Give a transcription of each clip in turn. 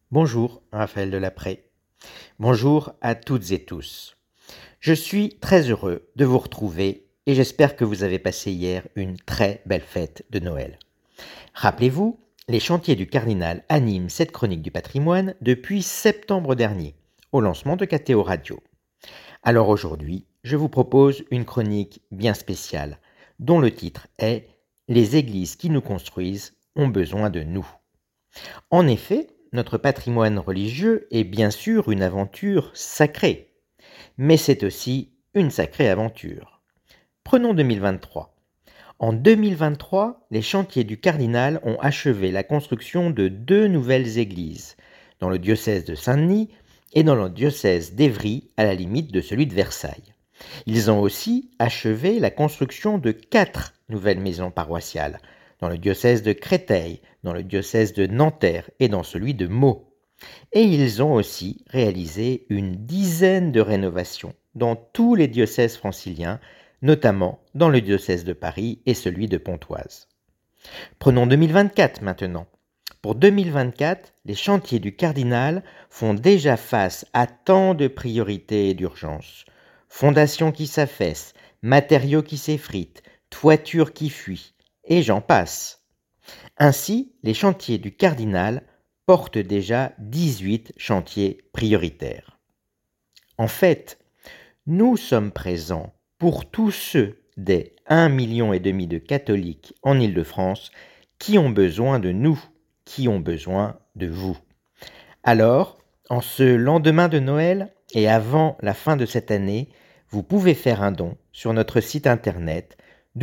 Bonjour, Raphaël Delaprée. Bonjour à toutes et tous. Je suis très heureux de vous retrouver et j'espère que vous avez passé hier une très belle fête de Noël. Rappelez-vous, les chantiers du Cardinal animent cette chronique du patrimoine depuis septembre dernier, au lancement de KTO Radio. Alors aujourd'hui, je vous propose une chronique bien spéciale, dont le titre est « Les églises qui nous construisent ont besoin de nous ». En effet, notre patrimoine religieux est bien sûr une aventure sacrée, mais c'est aussi une sacrée aventure. Prenons 2023. En 2023, les chantiers du Cardinal ont achevé la construction de 2 nouvelles églises, dans le diocèse de Saint-Denis et dans le diocèse d'Évry, à la limite de celui de Versailles. Ils ont aussi achevé la construction de 4 nouvelles maisons paroissiales, dans le diocèse de Créteil, dans le diocèse de Nanterre et dans celui de Meaux. Et ils ont aussi réalisé une dizaine de rénovations dans tous les diocèses franciliens, notamment dans le diocèse de Paris et celui de Pontoise. Prenons 2024 maintenant. Pour 2024, les chantiers du Cardinal font déjà face à tant de priorités et d'urgences. Fondations qui s'affaissent, matériaux qui s'effritent, toitures qui fuient, et j'en passe. Ainsi, les chantiers du Cardinal portent déjà 18 chantiers prioritaires. En fait, nous sommes présents pour tous ceux des 1,5 million de catholiques en Île-de-France qui ont besoin de nous, qui ont besoin de vous. Alors, en ce lendemain de Noël et avant la fin de cette année, vous pouvez faire un don sur notre site internet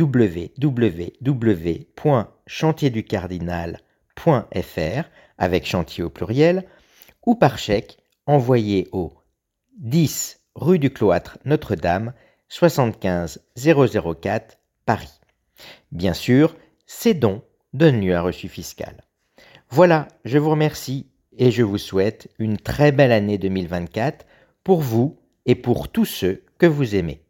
www.chantierducardinal.fr avec chantier au pluriel ou par chèque envoyé au 10 rue du Cloître Notre-Dame 75 004 Paris. Bien sûr, ces dons donnent lieu à reçu fiscal. Voilà, je vous remercie et je vous souhaite une très belle année 2024 pour vous et pour tous ceux que vous aimez.